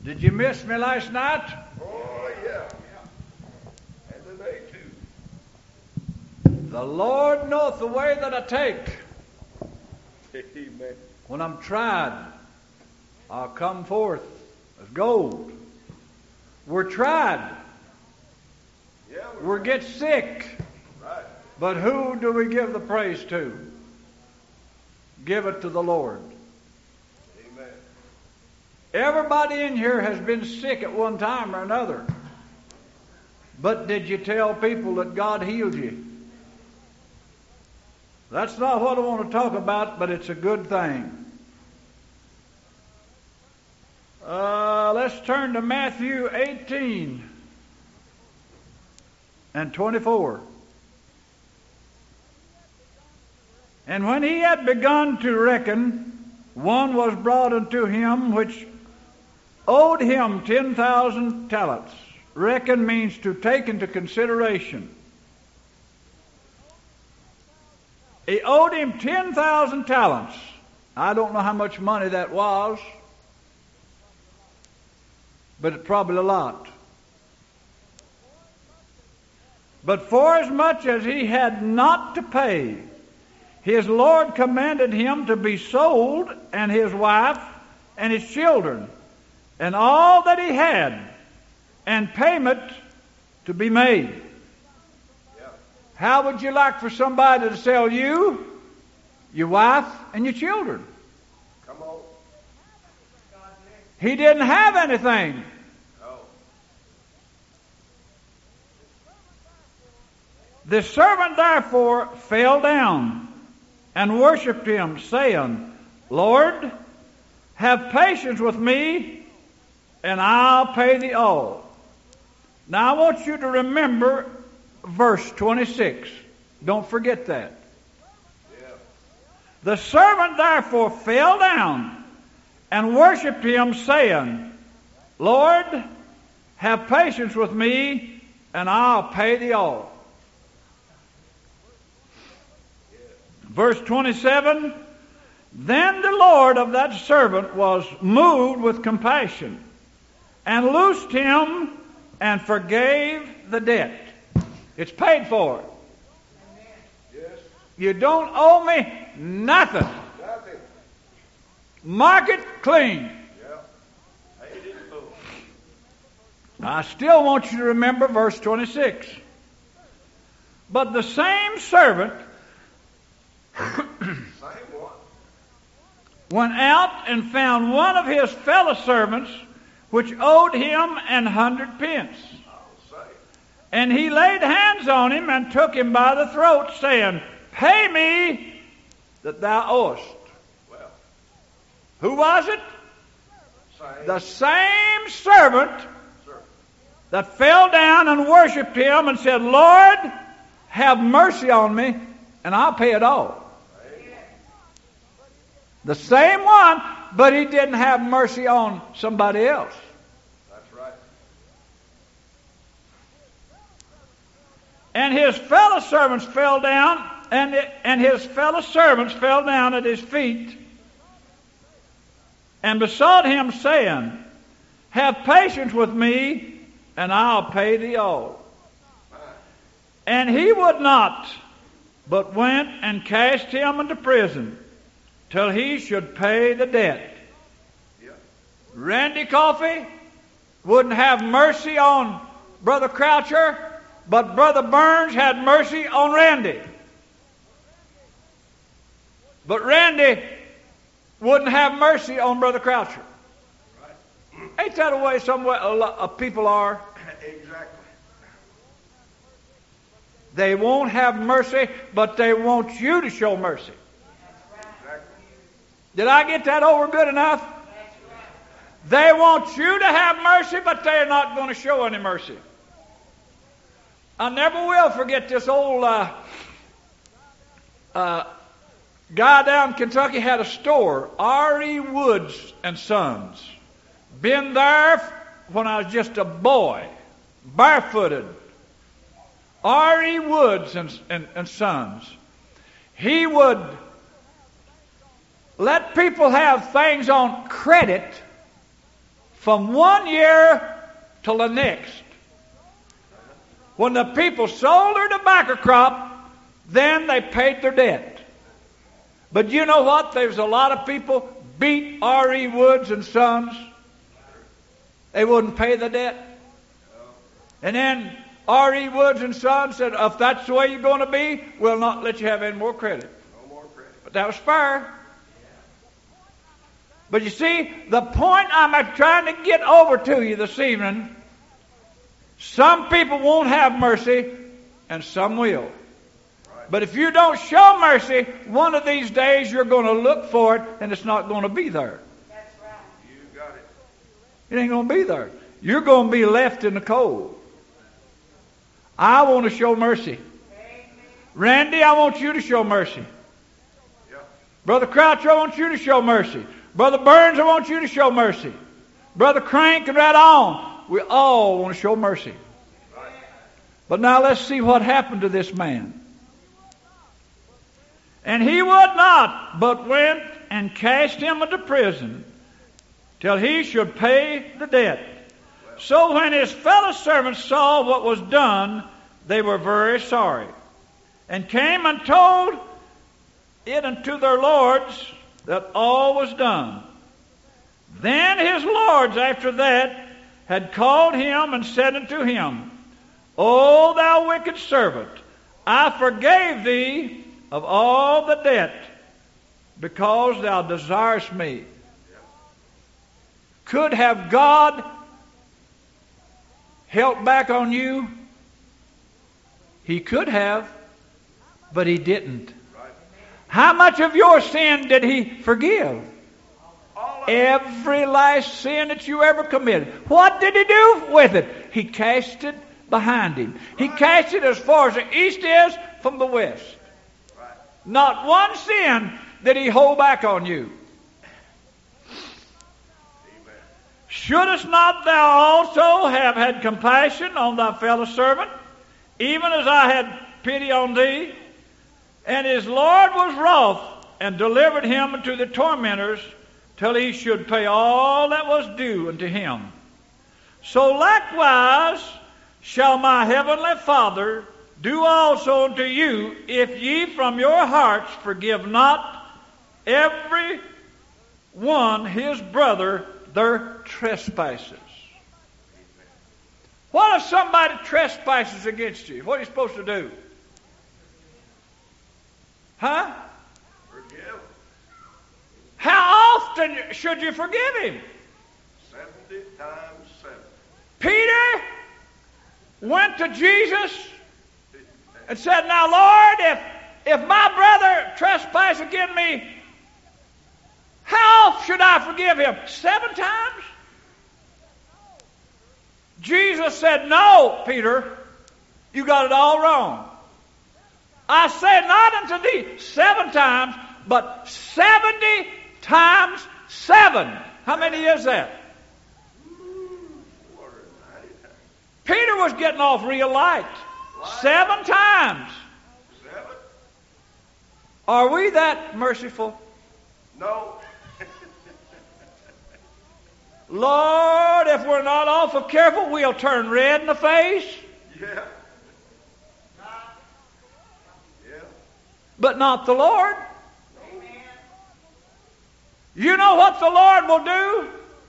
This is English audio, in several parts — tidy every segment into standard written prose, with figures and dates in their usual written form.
Did you miss me last night? Oh, yeah. And today, too. The Lord knoweth the way that I take. Amen. When I'm tried, I'll come forth as gold. We're tried. Yeah, We get sick. right. But who do we give the praise to? Give it to the Lord. Amen. Everybody in here has been sick at one time or another. But did you tell people that God healed you? That's not what I want to talk about, but it's a good thing. Let's turn to Matthew 18 and 24. And when he had begun to reckon, one was brought unto him which owed him 10,000 talents. Reckon means to take into consideration. He owed him 10,000 talents. I don't know how much money that was, but it's probably a lot. But forasmuch as he had not to pay, his Lord commanded him to be sold, and his wife, and his children, and all that he had, and payment to be made. Yeah. How would you like for somebody to sell you, your wife, and your children? Come on. He didn't have anything. No. The servant therefore fell down and worshipped him, saying, Lord, have patience with me, and I'll pay thee all. Now I want you to remember verse 26. Don't forget that. Yeah. The servant therefore fell down and worshipped him, saying, Lord, have patience with me, and I'll pay thee all. Verse 27, then the Lord of that servant was moved with compassion, and loosed him, and forgave the debt. It's paid for. Yes. You don't owe me nothing. Nothing. Mark it clean. Yeah. Paid in full. I still want you to remember verse 26. But the same servant Same one. went out and found one of his fellow servants which owed him 100 pence. I'll say. And he laid hands on him and took him by the throat, saying, Pay me that thou owest. Well, Who was it? same. The same servant Sir. that fell down and worshipped him and said, Lord, have mercy on me, and I'll pay it all. The same one, but he didn't have mercy on somebody else. That's right. And his fellow servants fell down, and his fellow servants fell down at his feet and besought him, saying, Have patience with me, and I'll pay thee all. And he would not, but went and cast him into prison, till he should pay the debt. Yeah. Randy Coffey wouldn't have mercy on Brother Croucher, but Brother Burns had mercy on Randy. But Randy wouldn't have mercy on Brother Croucher. Right. Ain't that the way some way a lot of people are? Exactly. They won't have mercy, but they want you to show mercy. Exactly. Did I get that over good enough? They want you to have mercy, but they're not going to show any mercy. I never will forget this old guy down in Kentucky had a store, R.E. Woods and Sons. Been there when I was just a boy, barefooted. R.E. Woods and Sons. He would let people have things on credit from one year till the next. When the people sold their tobacco crop, then they paid their debt. But you know what? There's a lot of people beat R.E. Woods and Sons. They wouldn't pay the debt. And then R.E. Woods and Sons said, if that's the way you're going to be, we'll not let you have any more credit. No more credit. But that was fair. But you see, the point I'm trying to get over to you this evening, some people won't have mercy and some will. But if you don't show mercy, one of these days you're going to look for it and it's not going to be there. That's right. You got it. It ain't going to be there. You're going to be left in the cold. I want to show mercy. Amen. Randy, I want you to show mercy. Yeah. Brother Crouch, I want you to show mercy. Brother Burns, I want you to show mercy. Brother Crank, and right on. We all want to show mercy. Right. But now let's see what happened to this man. And he would not, but went and cast him into prison till he should pay the debt. So when his fellow servants saw what was done, they were very sorry, and came and told it unto their lords that all was done. Then his lords after that had called him and said unto him, O thou wicked servant, I forgave thee of all the debt, because thou desirest me. Could have God held back on you? He could have, but He didn't. How much of your sin did He forgive? Every last sin that you ever committed. What did He do with it? He cast it behind Him. He cast it as far as the east is from the west. Not one sin did He hold back on you. Amen. Shouldest not thou also have had compassion on thy fellow servant, even as I had pity on thee? And his Lord was wroth, and delivered him unto the tormentors, till he should pay all that was due unto him. So likewise shall my heavenly Father do also unto you, if ye from your hearts forgive not every one his brother their trespasses. What if somebody trespasses against you? What are you supposed to do? Huh? Forgive. How often should you forgive him? 70 times 7. Peter went to Jesus and said, Now, Lord, if my brother trespass against me, how oft should I forgive him? 7 times? Jesus said, No, Peter, you got it all wrong. I say not unto thee 7 times, but 70 times 7. How many is that? Peter was getting off real light. 7 times. 7? Are we that merciful? No. Lord, if we're not awful careful, we'll turn red in the face. Yeah. Yeah. But not the Lord. Amen. You know what the Lord will do?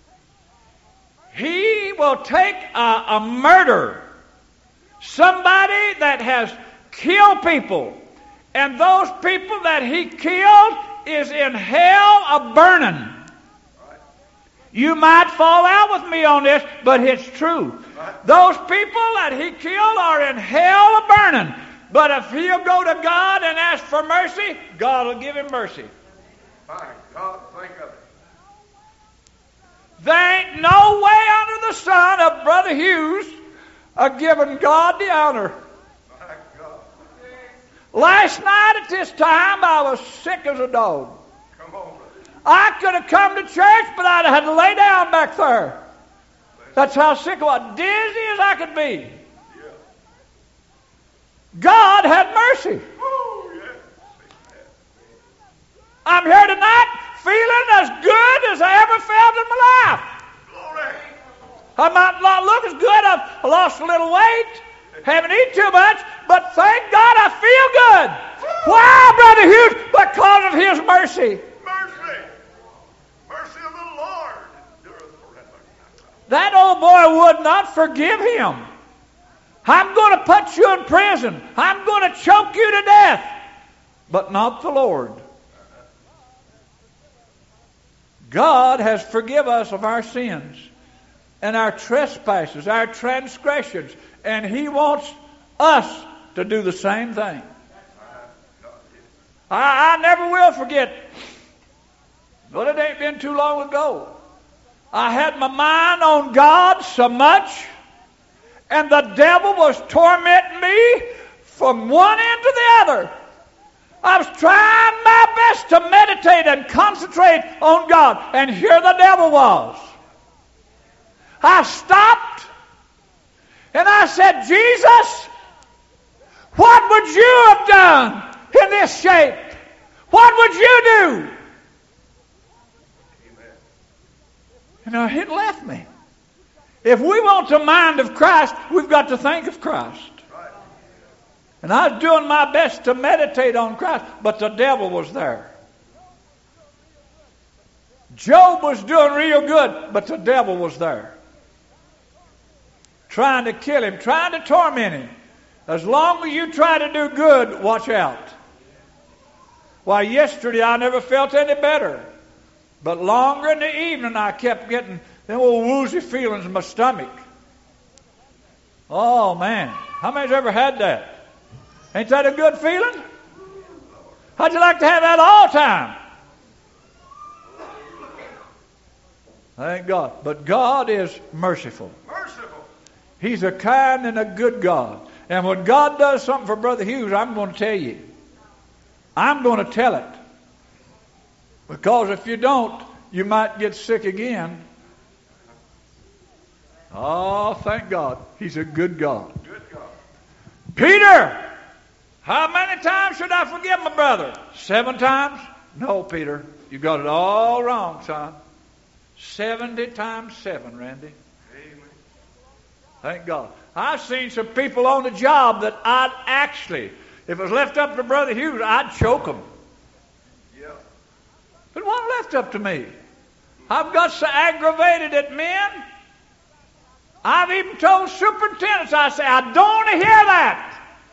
He will take a murderer, somebody that has killed people, and those people that he killed is in hell a-burning. You might fall out with me on this, but it's true. Those people that he killed are in hell a-burning. But if he'll go to God and ask for mercy, God will give him mercy. My God, think of it. There ain't no way under the sun of Brother Hughes of giving God the honor. My God. Last night at this time, I was sick as a dog. Come on, brother. I could have come to church, but I'd have had to lay down back there. That's how sick I was, dizzy as I could be. Yeah. God had mercy. Woo, yeah. I'm here tonight feeling as good as I ever felt in my life. Glory. I might not look as good. I've lost a little weight. Haven't eaten too much. But thank God I feel good. Why, Brother Hughes? Because of His mercy. Mercy. Mercy of the Lord endureth forever. That old boy would not forgive him. I'm going to put you in prison. I'm going to choke you to death. But not the Lord. God has forgiven us of our sins and our trespasses, our transgressions, and He wants us to do the same thing. I never will forget, but it ain't been too long ago. I had my mind on God so much, and the devil was tormenting me from one end to the other. I was trying my best to meditate and concentrate on God, and here the devil was. I stopped, and I said, Jesus, what would you have done in this shape? What would you do? And it left me. If we want the mind of Christ, we've got to think of Christ. And I was doing my best to meditate on Christ, but the devil was there. Job was doing real good, but the devil was there. Trying to kill him, trying to torment him. As long as you try to do good, watch out. Why, yesterday I never felt any better. But longer in the evening I kept getting them old woozy feelings in my stomach. Oh, man. How many's ever had that? Ain't that a good feeling? How'd you like to have that all the time? Thank God. But God is merciful. Merciful. He's a kind and a good God. And when God does something for Brother Hughes, I'm going to tell you. I'm going to tell it. Because if you don't, you might get sick again. Oh, thank God. He's a good God. Good God. Peter! How many times should I forgive my brother? 7 times? No, Peter. You got it all wrong, son. 70 times 7, Randy. Amen. Thank God. I've seen some people on the job that I'd actually, if it was left up to Brother Hughes, I'd choke them. Yeah. But it wasn't left up to me. I've got so aggravated at men. I've even told superintendents, I say, I don't want to hear that.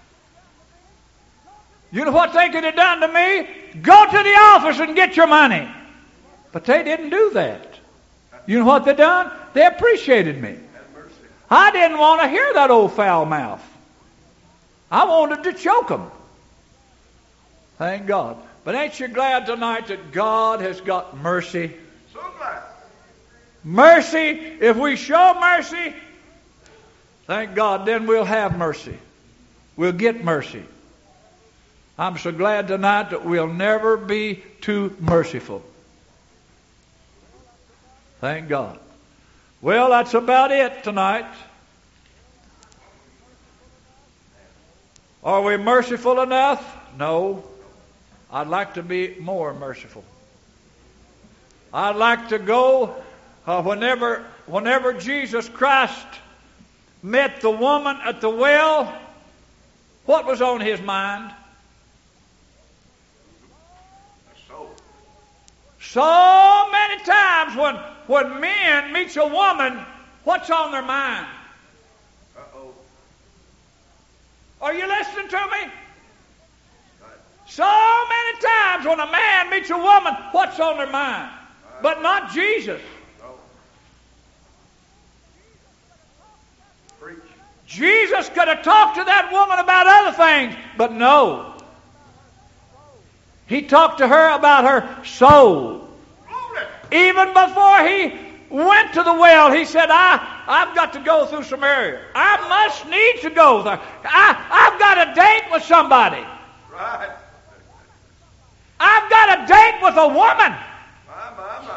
You know what they could have done to me? Go to the office and get your money. But they didn't do that. You know what they done? They appreciated me. I didn't want to hear that old foul mouth. I wanted to choke them. Thank God. But ain't you glad tonight that God has got mercy? So glad. Mercy, if we show mercy, thank God, then we'll have mercy. We'll get mercy. I'm so glad tonight that we'll never be too merciful. Thank God. Well, that's about it tonight. Are we merciful enough? No. I'd like to be more merciful. I'd like to go whenever Jesus Christ met the woman at the well, what was on His mind? So many times when men meet a woman, what's on their mind? Uh-oh. Are you listening to me? So many times when a man meets a woman, what's on their mind? But not Jesus. Preach. Jesus could have talked to that woman about other things, but no. He talked to her about her soul. Even before he went to the well, he said, I've got to go through Samaria. I must need to go there. I've got a date with somebody. Right. I've got a date with a woman. My.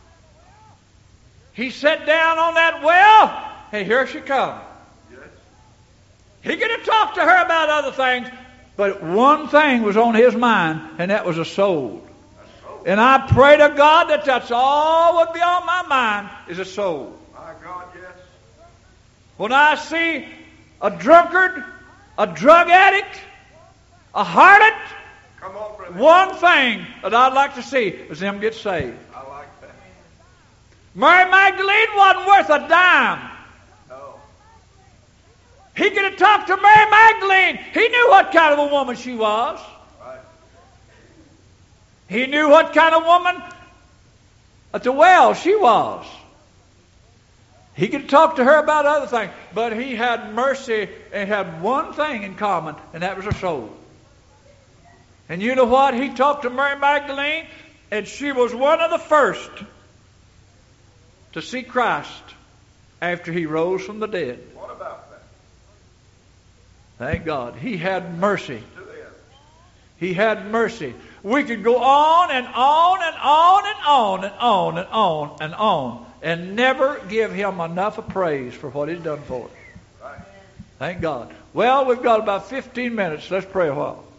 He sat down on that well, and here she comes. Yes. He could have talked to her about other things, but one thing was on his mind, and that was a soul. And I pray to God that that's all would be on my mind, is a soul. My God, yes. When I see a drunkard, a drug addict, a harlot, Come on, brother. one thing that I'd like to see is them get saved. I like that. Mary Magdalene wasn't worth a dime. No. He could have talked to Mary Magdalene. He knew what kind of a woman she was. Right. He knew what kind of woman at the well she was. He could talk to her about other things, but he had mercy and had one thing in common, and that was her soul. And you know what? He talked to Mary Magdalene, and she was one of the first to see Christ after he rose from the dead. What about that? Thank God. He had mercy. To the others. He had mercy. We could go on and on and on and on and on and on and on and never give him enough of praise for what he's done for us. Right. Thank God. Well, we've got about 15 minutes. Let's pray a while.